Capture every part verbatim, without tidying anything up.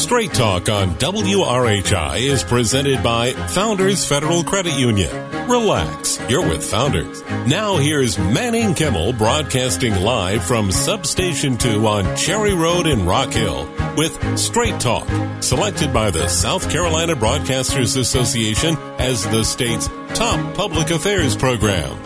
Straight Talk on W R H I is presented by Founders Federal Credit Union. Relax, you're with Founders. Now here's Manning Kimmel broadcasting live from Substation two on Cherry Road in Rock Hill with Straight Talk, selected by the South Carolina Broadcasters Association as the state's top public affairs program.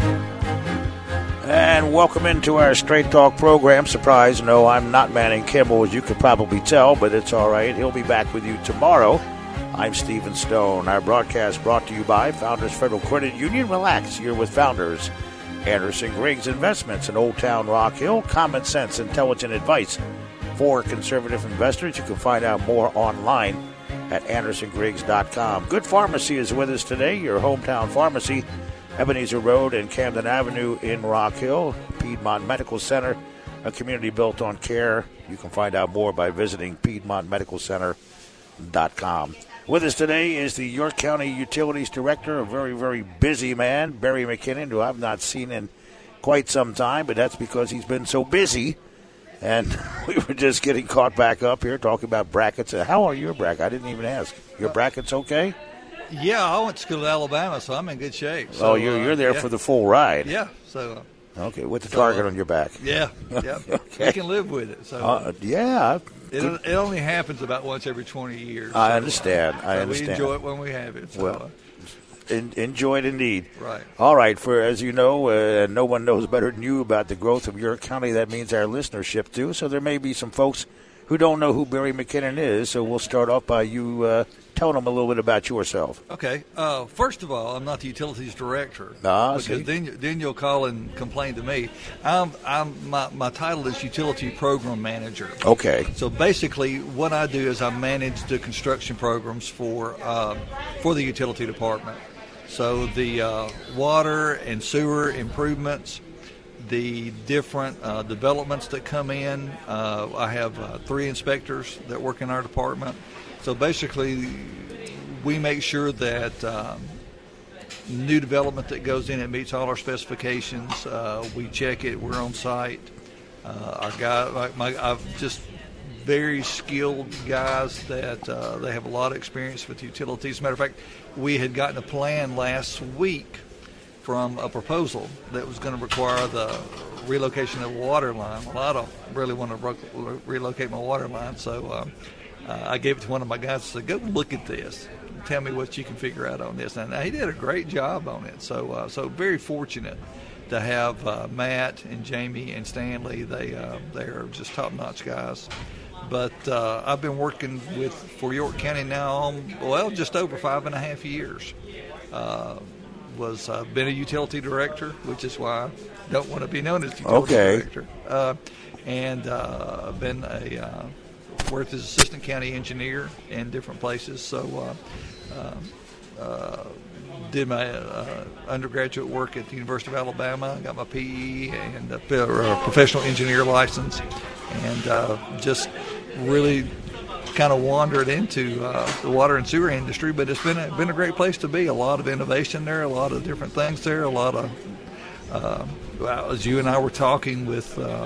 And welcome into our Straight Talk program. Surprise, no, I'm not Manning Kimmel, as you could probably tell, but it's all right. He'll be back with you tomorrow. I'm Stephen Stone. Our broadcast brought to you by Founders Federal Credit Union. Relax, you're with Founders. Anderson Griggs Investments in Old Town Rock Hill. Common sense, intelligent advice for conservative investors. You can find out more online at anderson griggs dot com. Good Pharmacy is with us today, your hometown pharmacy. Ebenezer Road and Camden Avenue in Rock Hill. Piedmont Medical Center, a community built on care. You can find out more by visiting piedmont medical center dot com. With us today is the York County Utilities Director, a very, very busy man, Barry McKinnon, who I've not seen in quite some time, but that's because he's been so busy. And we were just getting caught back up here talking about brackets. How are your brackets? I didn't even ask. Your brackets okay? Yeah, I went to school in Alabama, so I'm in good shape. So, oh, you're, you're there uh, yeah. for the full ride. Yeah. So. Okay, with the so, target on your back. Yeah, yeah. Okay. You can live with it. So. Uh, yeah. It, it only happens about once every twenty years. I so, understand. Uh, I so understand. We enjoy it when we have it. So, well, uh, in, enjoy it indeed. Right. All right. For as you know, uh, no one knows better than you about the growth of York County. That means our listenership too. So there may be some folks who don't know who Barry McKinnon is. So we'll start off by you uh, telling them a little bit about yourself. Okay. Uh, first of all, I'm not the utilities director. Ah, because see? then then you'll call and complain to me. I'm I'm my my title is utility program manager. Okay. So basically, what I do is I manage the construction programs for uh, for the utility department. So the uh, water and sewer improvements, the different uh, developments that come in. Uh, I have uh, three inspectors that work in our department. So basically, we make sure that um, new development that goes in, it meets all our specifications. Uh, we check it. We're on site. Uh, our guy, like my, I've just very skilled guys that uh, they have a lot of experience with utilities. As a matter of fact, we had gotten a plan last week from a proposal that was going to require the relocation of a water line. Well, I don't really want to re- relocate my water line, so um, uh, I gave it to one of my guys and said, go look at this. Tell me what you can figure out on this. And he did a great job on it. So, uh, so very fortunate to have uh, Matt and Jamie and Stanley. They uh, they are just top-notch guys. But uh, I've been working with for York County now, well, just over five and a half years. Uh, was uh, been a utility director, which is why I don't want to be known as utility okay. director. Uh, and uh, been a uh, worked as assistant county engineer in different places. So uh, uh, uh, did my uh, undergraduate work at the University of Alabama. Got my P E and a professional engineer license, and uh, just really kind of wandered into uh, the water and sewer industry. But it's been a, been a great place to be. A lot of innovation there, a lot of different things there, a lot of uh, well, as you and I were talking with uh,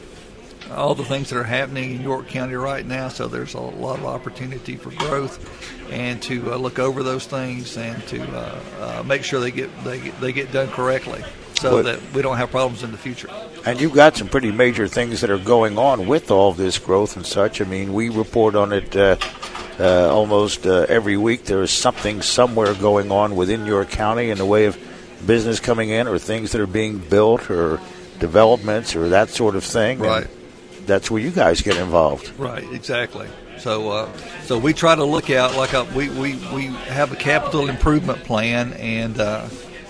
all the things that are happening in York County right now. So there's a lot of opportunity for growth, and to uh, look over those things and to uh, uh, make sure they get they get, they get done correctly, so but, that we don't have problems in the future. And you've got some pretty major things that are going on with all this growth and such. I mean, we report on it uh, uh, almost uh, every week. There is something somewhere going on within York County in the way of business coming in, or things that are being built, or developments, or that sort of thing. Right. And that's where you guys get involved. Right, exactly. So uh, so we try to look out, like a, we, we, we have a capital improvement plan, and uh,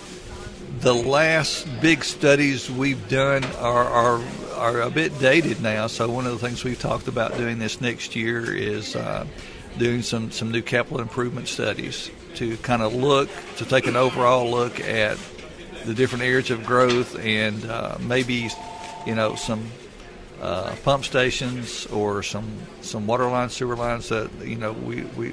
the last big studies we've done are, are are a bit dated now. So one of the things we've talked about doing this next year is uh, doing some, some new capital improvement studies to kind of look, to take an overall look at the different areas of growth, and uh, maybe, you know, some uh, pump stations or some some water lines, sewer lines that, you know, we, we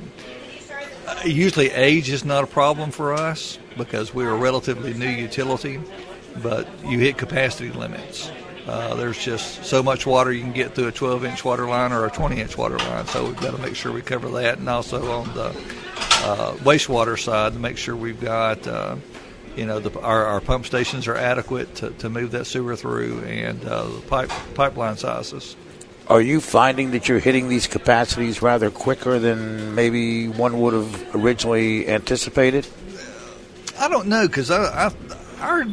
usually age is not a problem for us because we're a relatively new utility, but you hit capacity limits. Uh, there's just so much water you can get through a twelve-inch water line or a twenty-inch water line, so we've got to make sure we cover that. And also on the uh, wastewater side, to make sure we've got, uh, you know, the, our, our pump stations are adequate to, to move that sewer through, and uh, the pipe pipeline sizes. Are you finding that you're hitting these capacities rather quicker than maybe one would have originally anticipated? I don't know, because I, I, our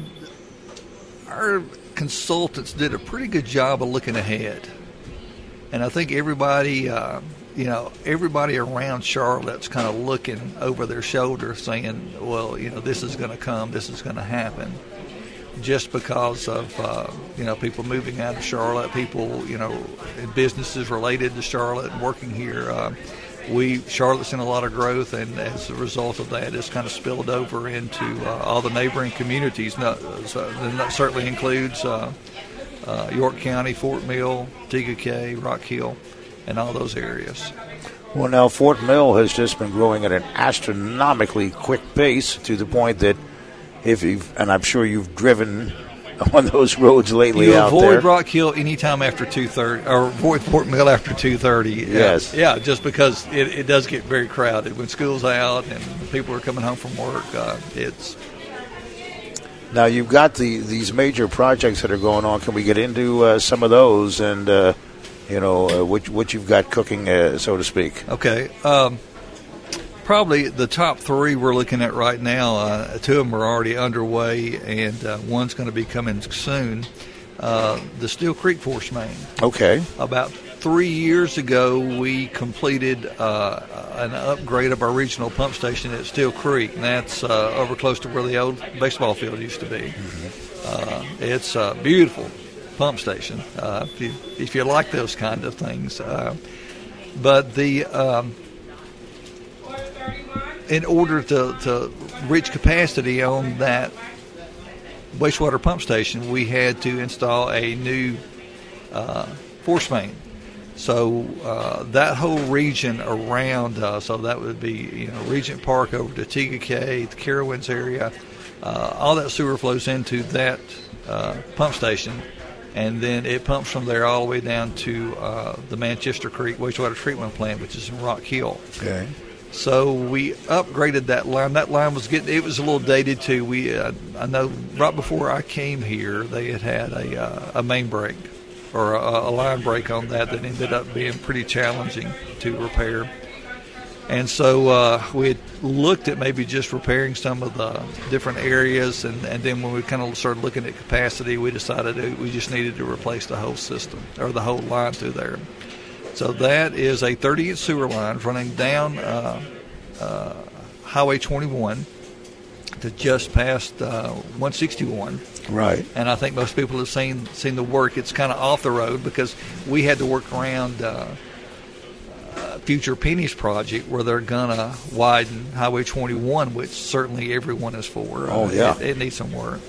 our consultants did a pretty good job of looking ahead, and I think everybody, uh, you know, everybody around Charlotte's kind of looking over their shoulder, saying, "Well, you know, this is going to come, this is going to happen," just because of uh, you know, people moving out of Charlotte, people, you know, businesses related to Charlotte and working here. Uh, We Charlotte's seen a lot of growth, and as a result of that, it's kind of spilled over into uh, all the neighboring communities. No, so, and that certainly includes uh, uh, York County, Fort Mill, Tega Cay, Rock Hill, and all those areas. Well, now Fort Mill has just been growing at an astronomically quick pace, to the point that if you've, and I'm sure you've driven on those roads lately you out avoid there. Rock Hill anytime after two thirty, or avoid Fort Mill after two thirty. Yes. Yeah, yeah, just because it, it does get very crowded. When school's out and people are coming home from work, uh, it's... Now, you've got the these major projects that are going on. Can we get into uh, some of those and, uh, you know, uh, what, what you've got cooking, uh, so to speak? Okay. Um, probably the top three we're looking at right now, uh, two of them are already underway, and uh, one's going to be coming soon. Uh, the Steel Creek Force Main. Okay. About three years ago, we completed uh, an upgrade of our regional pump station at Steel Creek, and that's uh, over close to where the old baseball field used to be. Mm-hmm. Uh, it's a beautiful pump station, uh, if, you, if you like those kind of things. Uh, but the... Um, in order to, to reach capacity on that wastewater pump station, we had to install a new uh, force main. So uh, that whole region around, uh, so that would be, you know, Regent Park over to Tega Cay, the Carowinds area, uh, all that sewer flows into that uh, pump station, and then it pumps from there all the way down to uh, the Manchester Creek wastewater treatment plant, which is in Rock Hill. Okay. So we upgraded that line. That line was getting, it was a little dated too. We, uh, I know right before I came here, they had had a, uh, a main break or a, a line break on that that ended up being pretty challenging to repair. And so uh, we had looked at maybe just repairing some of the different areas, and, and then when we kind of started looking at capacity, we decided that we just needed to replace the whole system, or the whole line through there. So that is a thirty-inch sewer line running down uh, uh, Highway twenty-one to just past uh, one sixty-one. Right. And I think most people have seen seen the work. It's kind of off the road because we had to work around uh, uh, future Penny's project where they're going to widen Highway twenty-one, which certainly everyone is for. Oh, uh, yeah. It, it needs some work.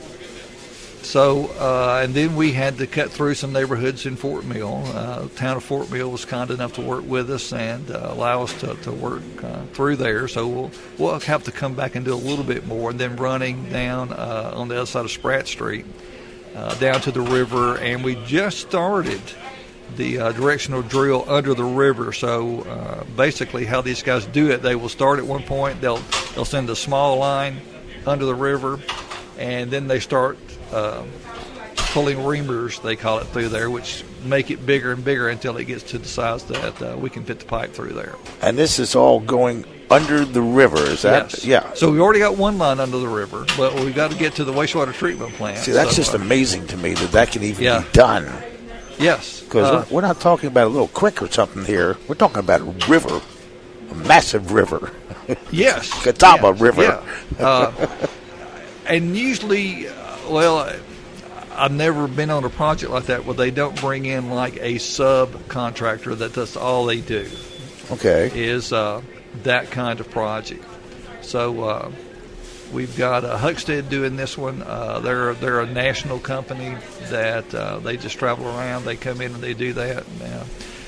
So, uh, and then we had to cut through some neighborhoods in Fort Mill. Uh, the town of Fort Mill was kind enough to work with us and uh, allow us to, to work uh, through there. So we'll, we'll have to come back and do a little bit more. And then running down uh, on the other side of Spratt Street, uh, down to the river. And we just started the uh, directional drill under the river. So uh, basically how these guys do it, they will start at one point. They'll, they'll send a small line under the river, and then they start Uh, pulling reamers, they call it, through there, which make it bigger and bigger until it gets to the size that uh, we can fit the pipe through there. And this is all going under the river, is that? Yes. Yeah. So we already got one line under the river, but we've got to get to the wastewater treatment plant. See, that's so, just uh, amazing to me that that can even yeah. be done. Yes. Because uh, we're not talking about a little creek or something here. We're talking about a river, a massive river. Yes. Catawba yes, River. Yeah. Uh, and usually, uh, well, I've never been on a project like that where they don't bring in like a subcontractor that that's all they do. Okay. Is uh, that kind of project. So uh, we've got uh, Huckstead doing this one. Uh, they're they're a national company that uh, they just travel around. They come in and they do that. Now,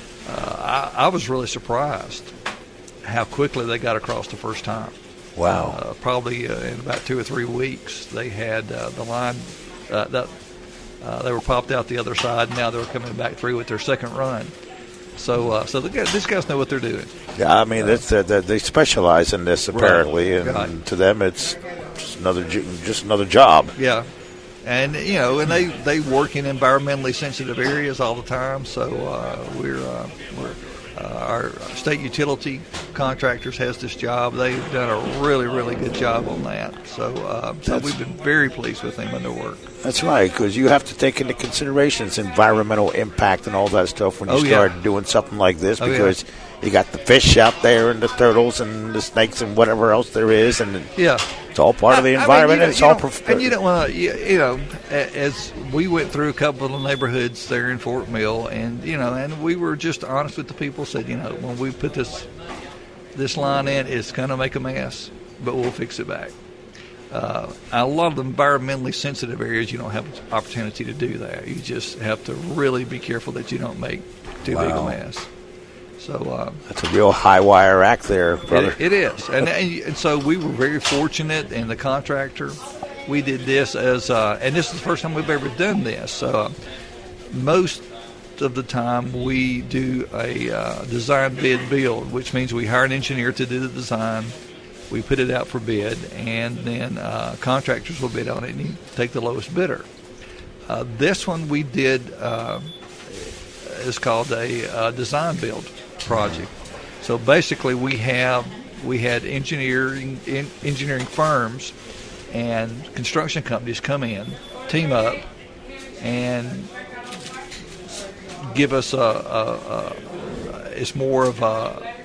uh, I, I was really surprised how quickly they got across the first time. Wow. Uh, probably uh, in about two or three weeks, they had uh, the line, uh, that Uh, they were popped out the other side, and now they're coming back through with their second run. So, uh, so the guys, these guys know what they're doing. Yeah, I mean, uh, it's, uh, they specialize in this apparently, right, and right. to them, it's just another just another job. Yeah, and you know, and they, they work in environmentally sensitive areas all the time. So uh, we're uh, we're uh, our state utility contractors has this job. They've done a really really good job on that. So, uh, so we've been very pleased with them and their work. That's right, because you have to take into consideration its environmental impact and all that stuff when you oh, start yeah. doing something like this, oh, because yeah. you got the fish out there and the turtles and the snakes and whatever else there is, and yeah, it's all part of the I, environment. I mean, and it's you all know, prof- and you don't want to, you, you know, as we went through a couple of neighborhoods there in Fort Mill, and you know, and we were just honest with the people. Said, you know, when we put this this line in, it's going to make a mess, but we'll fix it back. Uh, a lot of the environmentally sensitive areas, you don't have an opportunity to do that. You just have to really be careful that you don't make too wow. big a mess. So uh, that's a real high wire act there, brother. It, it is, and, and so we were very fortunate. And the contractor, we did this as, uh, and this is the first time we've ever done this. Uh, most of the time, we do a uh, design bid build, which means we hire an engineer to do the design. We put it out for bid, and then uh, contractors will bid on it, and you take the lowest bidder. Uh, this one we did uh, is called a uh, design build project. So basically, we have we had engineering in, engineering firms and construction companies come in, team up, and give us a, a, a it's more of a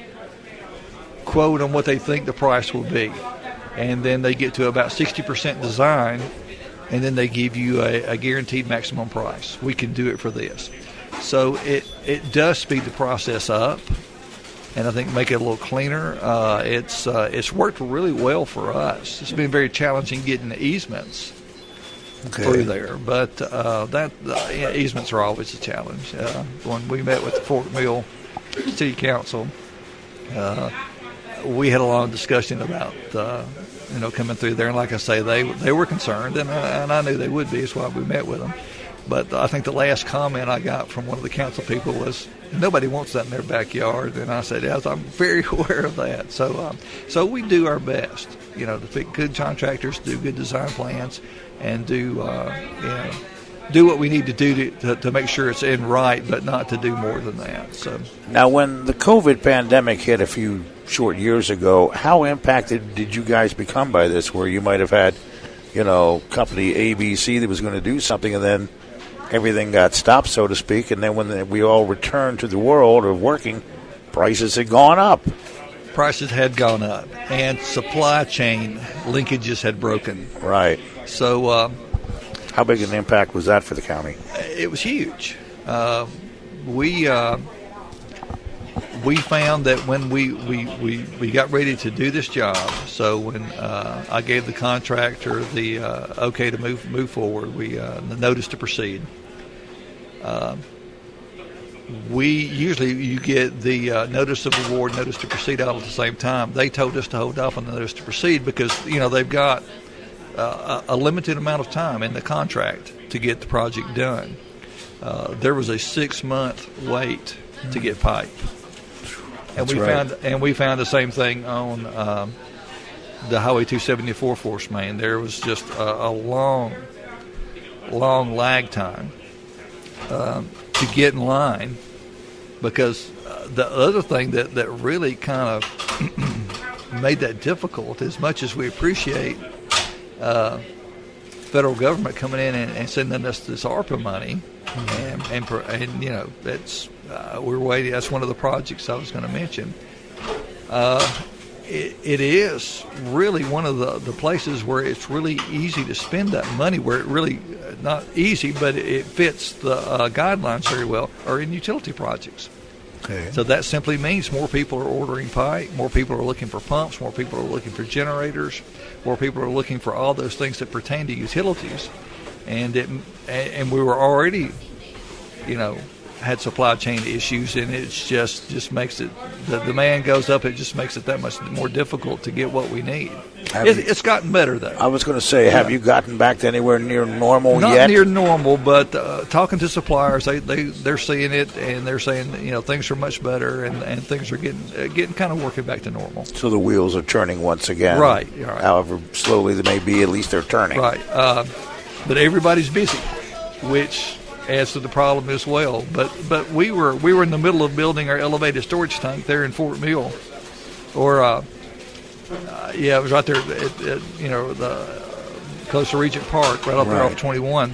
quote on what they think the price will be, and then they get to about sixty percent design, and then they give you a, a guaranteed maximum price. We can do it for this. So it it does speed the process up, and I think make it a little cleaner. Uh, it's uh, it's worked really well for us. It's been very challenging getting the easements okay. through there, but uh, that uh, yeah, easements are always a challenge. Uh, when we met with the Fort Mill City Council, uh, we had a long discussion about uh, you know coming through there, and like I say, they they were concerned, and I, and I knew they would be. That's why we met with them. But I think the last comment I got from one of the council people was, nobody wants that in their backyard. And I said, yes, I'm very aware of that. So um, so we do our best, you know, to pick good contractors, do good design plans, and do, uh, you know, do what we need to do to, to, to make sure it's in right, but not to do more than that. So now, when the COVID pandemic hit a few short years ago, how impacted did you guys become by this, where you might have had, you know, company A B C that was going to do something, and then everything got stopped, so to speak, and then when we all returned to the world of working, prices had gone up. Prices had gone up, and supply chain linkages had broken. Right. So, uh, how big an impact was that for the county? It was huge. Uh, we uh, we found that when we, we, we, we got ready to do this job, so when uh, I gave the contractor the uh, okay to move move forward, we uh, the notice to proceed. Uh, we usually you get the uh, notice of award, notice to proceed all at the same time. They told us to hold off on the notice to proceed because you know they've got uh, a limited amount of time in the contract to get the project done. Uh, there was a six month wait to get pipe. And That's we right. found, and we found the same thing on um, the Highway two seventy-four force main. There was just a, a long, long lag time um, to get in line, because uh, the other thing that, that really kind of made that difficult, as much as we appreciate uh, federal government coming in and, and sending us this ARPA money, mm-hmm. and, and and you know that's. Uh, we're waiting. That's one of the projects I was going to mention. Uh, it, it is really one of the, the places where it's really easy to spend that money, where it really, not easy, but it fits the uh, guidelines very well, are in utility projects. Okay. So that simply means more people are ordering pipe, more people are looking for pumps, more people are looking for generators, more people are looking for all those things that pertain to utilities. And it, and we were already, you know, had supply chain issues, and it just just makes it, the demand goes up. It just makes it that much more difficult to get what we need. It, you, it's gotten better though. I was going to say, have yeah. you gotten back to anywhere near normal Not yet? Not near normal, but uh, talking to suppliers, they they they're seeing it, and they're saying, you know, things are much better, and, and things are getting uh, getting kind of working back to normal. So the wheels are turning once again. Right. right. However slowly they may be, at least they're turning. Right. Uh, but everybody's busy, which adds to the problem as well. But but we were we were in the middle of building our elevated storage tank there in Fort Mill, or uh, uh, yeah, it was right there at, at you know the uh, close to Regent Park, right up right. there off twenty-one.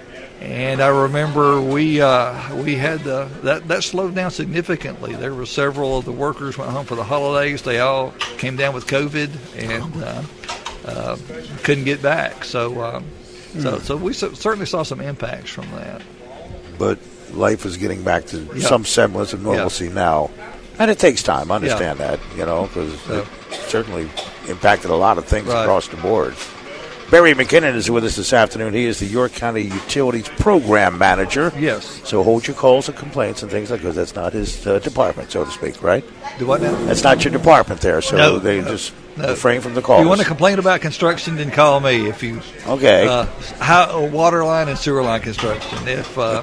And I remember we uh, we had the, that that slowed down significantly. There were several of the workers went home for the holidays. They all came down with COVID and uh, uh, couldn't get back. So um, mm. so so we so, certainly saw some impacts from that. But life is getting back to yeah. some semblance of normalcy yeah. now, and it takes time. I understand yeah. that, you know, because so. it certainly impacted a lot of things right. across the board. Barry McKinnon is with us this afternoon. He is the York County Utilities Program Manager. Yes. So hold your calls and complaints and things like that, because that's not his uh, department, so to speak, right? Do what now? That's not your department there, so no, they no, just no. refrain from the calls. If you want to complain about construction, then call me. If you okay, uh, how, water line and sewer line construction. If uh,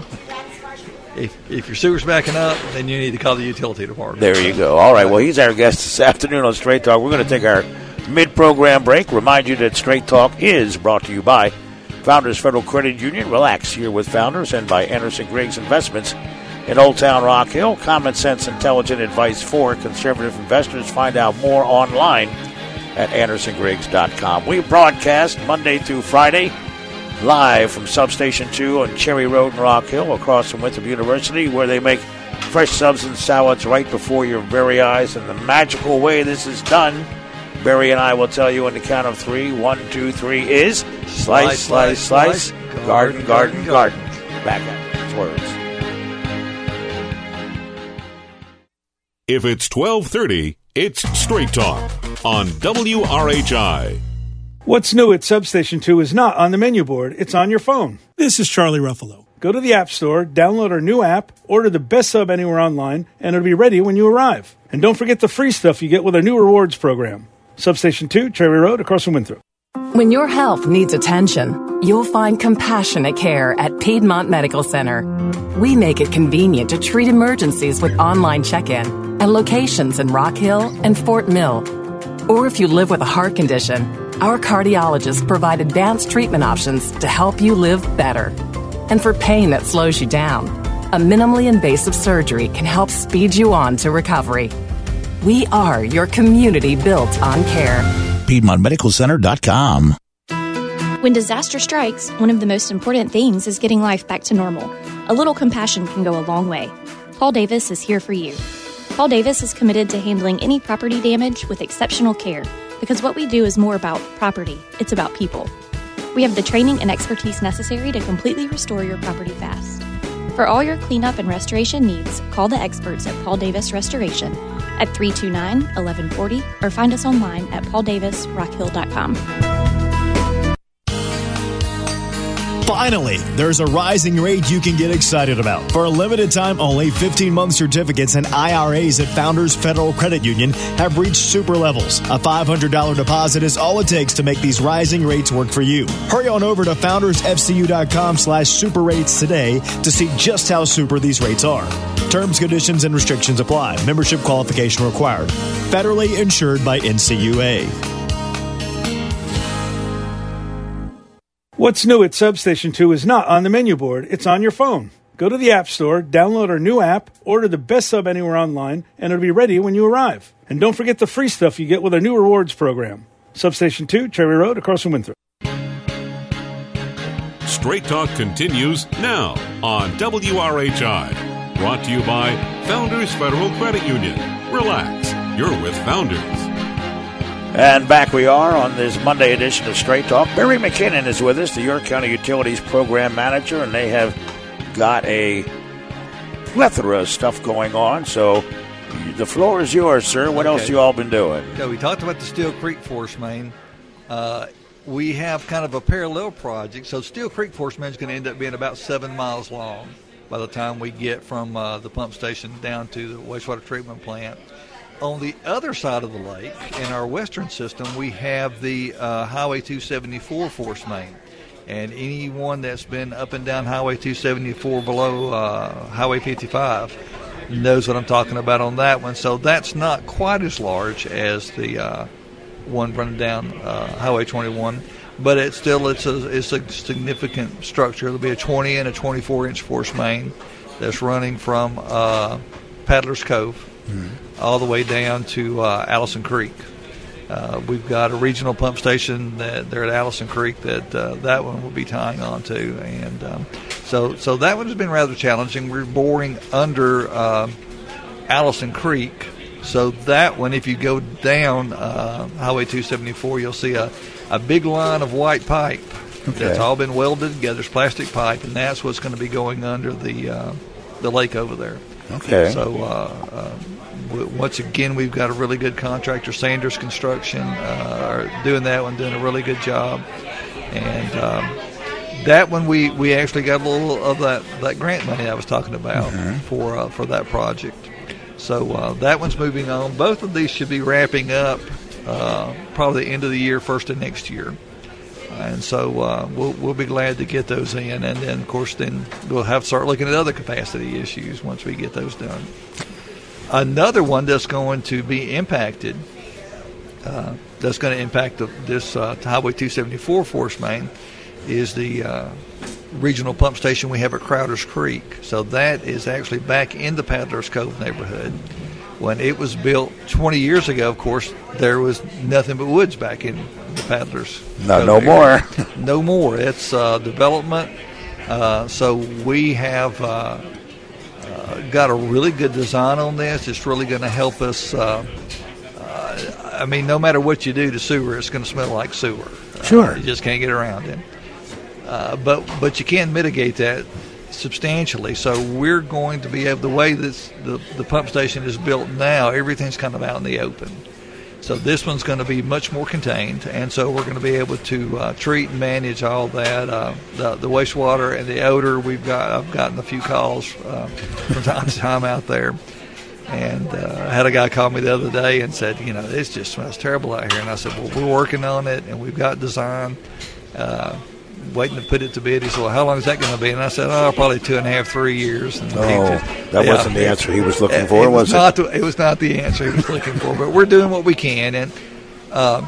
if if your sewer's backing up, then you need to call the utility department. There you go. All right. Well, he's our guest this afternoon on Straight Talk. We're going to take our mid-program break. Remind you that Straight Talk is brought to you by Founders Federal Credit Union. Relax here with Founders, and by Anderson Griggs Investments in Old Town Rock Hill. Common sense, intelligent advice for conservative investors. Find out more online at anderson griggs dot com. We broadcast Monday through Friday live from Substation two on Cherry Road in Rock Hill, across from Winthrop University, where they make fresh subs and salads right before your very eyes. And the magical way this is done, Barry and I will tell you on the count of three. One, two, three is slice, slice, slice, slice garden, garden, garden. Back at those words. If it's twelve thirty, it's Straight Talk on W R H I. What's new at Substation two is not on the menu board. It's on your phone. This is Charlie Ruffalo. Go to the App Store, download our new app, order the best sub anywhere online, and it'll be ready when you arrive. And don't forget the free stuff you get with our new rewards program. Substation two, Cherry Road, across from Winthrop. When your health needs attention, you'll find compassionate care at Piedmont Medical Center. We make it convenient to treat emergencies with online check-in and locations in Rock Hill and Fort Mill. Or if you live with a heart condition, our cardiologists provide advanced treatment options to help you live better. And for pain that slows you down, a minimally invasive surgery can help speed you on to recovery. We are your community built on care. Piedmont Medical Center dot com. When disaster strikes, one of the most important things is getting life back to normal. A little compassion can go a long way. Paul Davis is here for you. Paul Davis is committed to handling any property damage with exceptional care, because what we do is more about property. It's about people. We have the training and expertise necessary to completely restore your property fast. For all your cleanup and restoration needs, call the experts at Paul Davis Restoration at three two nine, one one four zero or find us online at paul davis rock hill dot com. Finally, there's a rising rate you can get excited about. For a limited time only, fifteen-month certificates and I R As at Founders Federal Credit Union have reached super levels. A five hundred dollars deposit is all it takes to make these rising rates work for you. Hurry on over to founders f c u dot com slash super rates today to see just how super these rates are. Terms, conditions, and restrictions apply. Membership qualification required. Federally insured by N C U A. What's new at Substation two is not on the menu board. It's on your phone. Go to the App Store, download our new app, order the best sub anywhere online, and it'll be ready when you arrive. And don't forget the free stuff you get with our new rewards program. Substation two, Cherry Road, across from Winthrop. Straight Talk continues now on W R H I. Brought to you by Founders Federal Credit Union. Relax, you're with Founders. And back we are on this Monday edition of Straight Talk. Barry McKinnon is with us, the York County Utilities Program Manager, and they have got a plethora of stuff going on. So the floor is yours, sir. What okay. else you all been doing? Okay, we talked about the Steel Creek Force Main. Uh, we have kind of a parallel project. So Steel Creek Force Main is going to end up being about seven miles long. by the time we get from uh, the pump station down to the wastewater treatment plant. On the other side of the lake, in our western system, we have the uh, Highway two seventy-four force main. And anyone that's been up and down Highway two seventy-four below uh, Highway fifty-five knows what I'm talking about on that one. So that's not quite as large as the uh, one running down uh, Highway twenty-one, but it's still it's a, it's a significant structure. There'll be a twenty and a twenty-four inch force main that's running from uh, Paddler's Cove mm-hmm. all the way down to uh, Allison Creek. Uh, we've got a regional pump station that there at Allison Creek that uh, that one will be tying on to, and um, so so that one has been rather challenging. We're boring under uh, Allison Creek, so that one, if you go down uh, Highway two seventy-four, you'll see a, a big line of white pipe okay. that's all been welded together. It's plastic pipe, and that's what's going to be going under the uh, the lake over there. Okay. So. Uh, uh, Once again, we've got a really good contractor, Sanders Construction, uh, are doing that one, doing a really good job. And um, that one, we, we actually got a little of that, that grant money I was talking about mm-hmm. for uh, for that project. So uh, that one's moving on. Both of these should be wrapping up uh, probably the end of the year, first of next year. And so uh, we'll, we'll be glad to get those in. And then, of course, then we'll have to start looking at other capacity issues once we get those done. Another one that's going to be impacted, uh, that's going to impact the, this uh, Highway two seventy-four force main, is the uh, regional pump station we have at Crowder's Creek. So that is actually back in the Paddler's Cove neighborhood. When it was built twenty years ago, of course, there was nothing but woods back in the Paddler's no, Cove no area. more. No more. It's uh, development. Uh, so we have... Uh, Uh, got a really good design on this. It's really going to help us. Uh, uh, I mean, no matter what you do to sewer, it's going to smell like sewer. Sure. Uh, you just can't get around it. Uh, but but you can mitigate that substantially. So we're going to be able, the way this the, the pump station is built now, everything's kind of out in the open. So this one's going to be much more contained, and so we're going to be able to uh, treat and manage all that, uh, the, the wastewater and the odor. We've got I've gotten a few calls uh, from time to time out there, and uh, I had a guy call me the other day and said, you know, this just smells terrible out here. And I said, well, we're working on it, and we've got design, uh, waiting to put it to bid. He said, well, how long is that going to be? And I said, oh, probably two and a half, three years. And oh, he, that yeah, wasn't the answer he was looking it, for, it was, was not it? The, it was not the answer he was looking for, but we're doing what we can. And uh,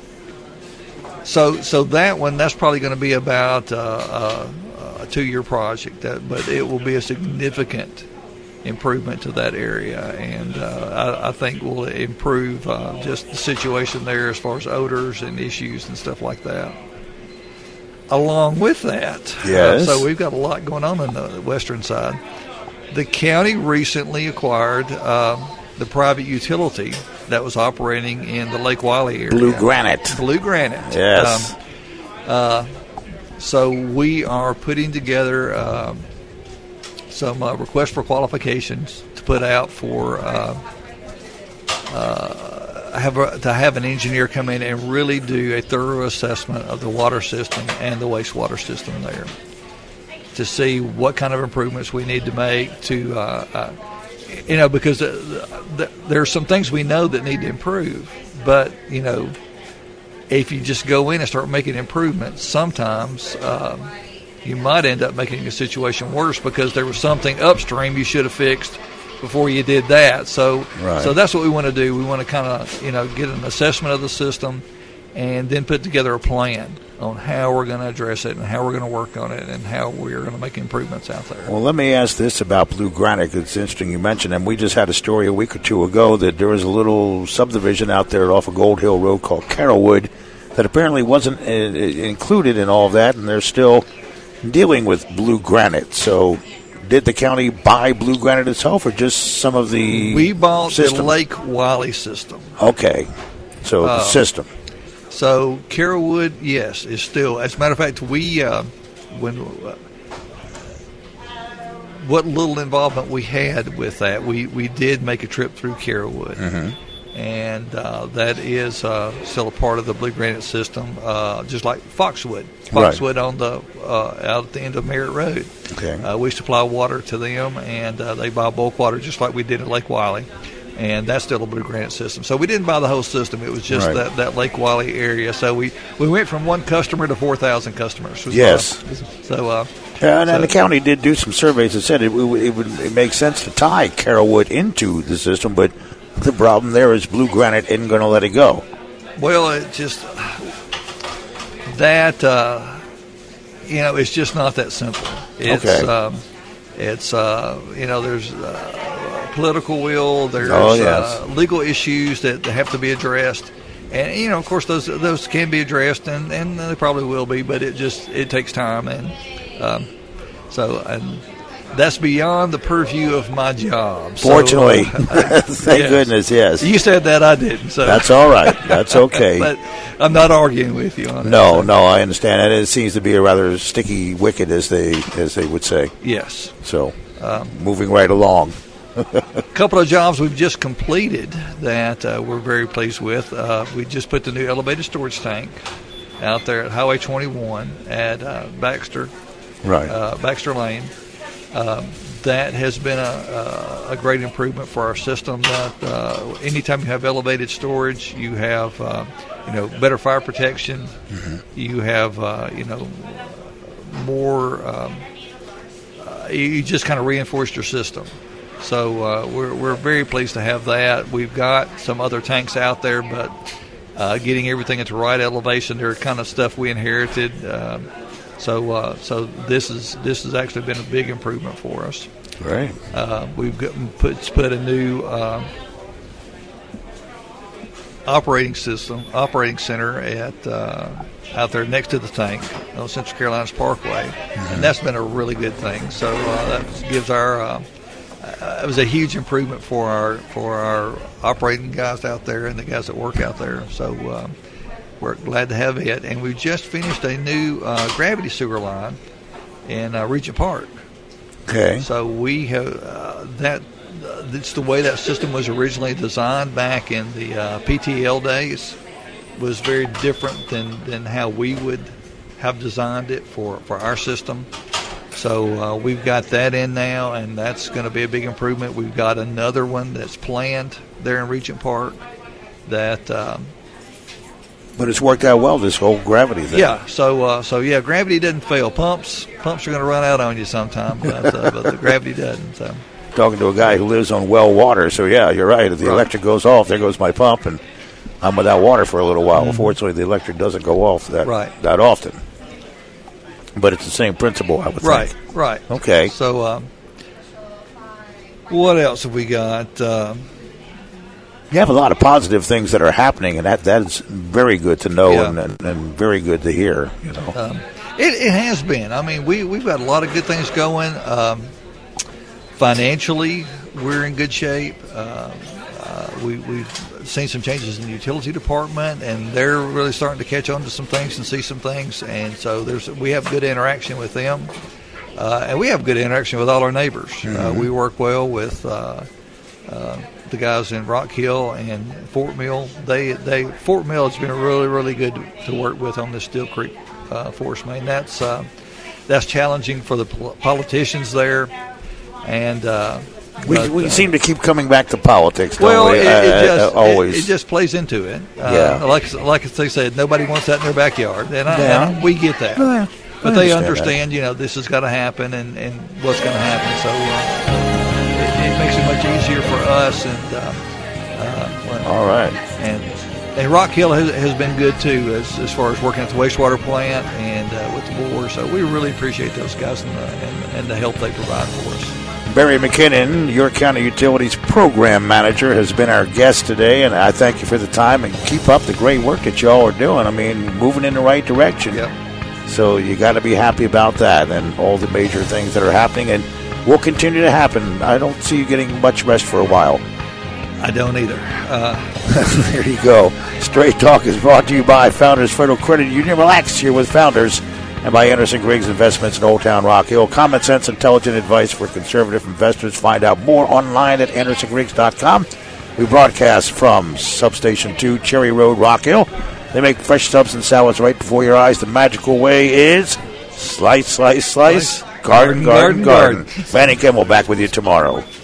so so that one, that's probably going to be about uh, uh, a two-year project, that, but it will be a significant improvement to that area, and uh, I, I think will improve uh, just the situation there as far as odors and issues and stuff like that. Along with that, yes. uh, so we've got a lot going on on the western side. The county recently acquired uh, the private utility that was operating in the Lake Wylie area. Blue Granite. Blue Granite. Yes. Um, uh, so we are putting together uh, some uh, requests for qualifications to put out for uh, uh, have a, to have an engineer come in and really do a thorough assessment of the water system and the wastewater system there, to see what kind of improvements we need to make to, uh, uh, you know, because uh, the, there are some things we know that need to improve, but, you know, if you just go in and start making improvements, sometimes um, you might end up making a situation worse because there was something upstream you should have fixed before you did that. So right. so that's what we want to do. We want to kind of, you know, get an assessment of the system and then put together a plan on how we're going to address it and how we're going to work on it and how we're going to make improvements out there. Well, let me ask this about Blue Granite. It's interesting you mentioned, and we just had a story a week or two ago that there was a little subdivision out there off of Gold Hill Road called Carrollwood that apparently wasn't uh, included in all of that, and they're still dealing with Blue Granite. So did the county buy Blue Granite itself, or just some of the We bought system? the Lake Wylie system. Okay, so uh, the system. So Carrollwood, yes, is still. As a matter of fact, we uh, when uh, what little involvement we had with that, we, we did make a trip through Carrollwood, mm-hmm. and uh, that is uh, still a part of the Blue Granite system, uh, just like Foxwood. Foxwood right. on the uh, out at the end of Merritt Road. Okay. Uh, we supply water to them, and uh, they buy bulk water just like we did at Lake Wiley, and that's still a Blue Granite system. So we didn't buy the whole system; it was just right. that, that Lake Wiley area. So we, we went from one customer to four thousand customers. Yes. Uh, so. Uh, Yeah, and, so, and the county did do some surveys that said it, it, would, it would it make sense to tie Carrollwood into the system, but the problem there is Blue Granite isn't going to let it go. Well, it just that uh, you know, it's just not that simple. It's, okay. Um, it's uh, you know, there's uh, political will, there's oh, yes. uh, legal issues that have to be addressed. And, you know, of course, those those can be addressed, and, and they probably will be, but it just it takes time. And um, so and that's beyond the purview of my job. Fortunately. So, uh, Thank yes. goodness, yes. You said that, I didn't. So that's all right. That's okay. But I'm not arguing with you on it. No, so. no, I understand. And it seems to be a rather sticky wicket, as they, as they would say. Yes. So um, moving right along. A couple of jobs we've just completed that uh, we're very pleased with. Uh, we just put the new elevated storage tank out there at Highway twenty-one at uh, Baxter, right? Uh, Baxter Lane. Um, that has been a, a, a great improvement for our system. That uh, anytime you have elevated storage, you have uh, you know better fire protection. Mm-hmm. You have uh, you know more. Um, uh, you just kind of reinforced your system. So uh, we're we're very pleased to have that. We've got some other tanks out there, but uh, getting everything at the right elevation, they're kind of stuff we inherited. Um, so uh, so this is this has actually been a big improvement for us. Right. Uh, we've got, put put a new uh, operating system operating center at uh, out there next to the tank on Central Carolinas Parkway, mm-hmm. and that's been a really good thing. So uh, that gives our uh, Uh, it was a huge improvement for our for our operating guys out there and the guys that work out there. So um, we're glad to have it. And we just finished a new uh, gravity sewer line in uh, Regent Park. Okay. So we have uh, that. Uh, it's the way that system was originally designed back in the uh, P T L days. Was very different than, than how we would have designed it for, for our system. So uh, we've got that in now, and that's going to be a big improvement. We've got another one that's planned there in Regent Park. That, um, but it's worked out well, this whole gravity thing. Yeah. So uh, so yeah, gravity doesn't fail. Pumps pumps are going to run out on you sometime, but, uh, but the gravity doesn't. So. Talking to a guy who lives on well water, so yeah, you're right. If the right. electric goes off, there goes my pump, and I'm without water for a little while. Mm-hmm. Unfortunately, the electric doesn't go off that right. that often. But it's the same principle, I would right, think. Right, right. Okay. So, um, what else have we got? Um, you have a lot of positive things that are happening, and that that's very good to know yeah. and, and, and very good to hear. You know, um, it, it has been. I mean, we we've got a lot of good things going. Um, financially, we're in good shape. Uh, uh, we we've seen some changes in the utility department, and they're really starting to catch on to some things and see some things. And so there's we have good interaction with them, uh, and we have good interaction with all our neighbors. Mm-hmm. Uh, we work well with uh, uh, the guys in Rock Hill and Fort Mill. They they Fort Mill has been really really good to work with on this Steel Creek uh, force main. That's uh, that's challenging for the politicians there, and. Uh, We, but, we uh, seem to keep coming back to politics, don't well, we? It, it uh, just, uh, always. It, it just plays into it. Uh, yeah. Like, like they said, nobody wants that in their backyard. And, I, yeah. and we get that. Yeah, but they understand, understand, that. you know, this has got to happen and, and what's going to happen. So uh, it, it makes it much easier for us. And uh, uh, well, All right. And and Rock Hill has, has been good, too, as, as far as working at the wastewater plant and uh, with the board. So we really appreciate those guys and the, and, and the help they provide for us. Barry McKinnon, your County Utilities Program Manager, has been our guest today, and I thank you for the time, and keep up the great work that y'all are doing. I mean, moving in the right direction. Yep. So you got to be happy about that and all the major things that are happening, and will continue to happen. I don't see you getting much rest for a while. I don't either. Uh, there you go. Straight Talk is brought to you by Founders Federal Credit Union. Relax here with Founders. And by Anderson Griggs Investments in Old Town Rock Hill. Common sense, intelligent advice for conservative investors. Find out more online at anderson griggs dot com. We broadcast from Substation two, Cherry Road, Rock Hill. They make fresh subs and salads right before your eyes. The magical way is slice, slice, slice, garden, garden, garden. garden. garden. Manning Kimmel back with you tomorrow.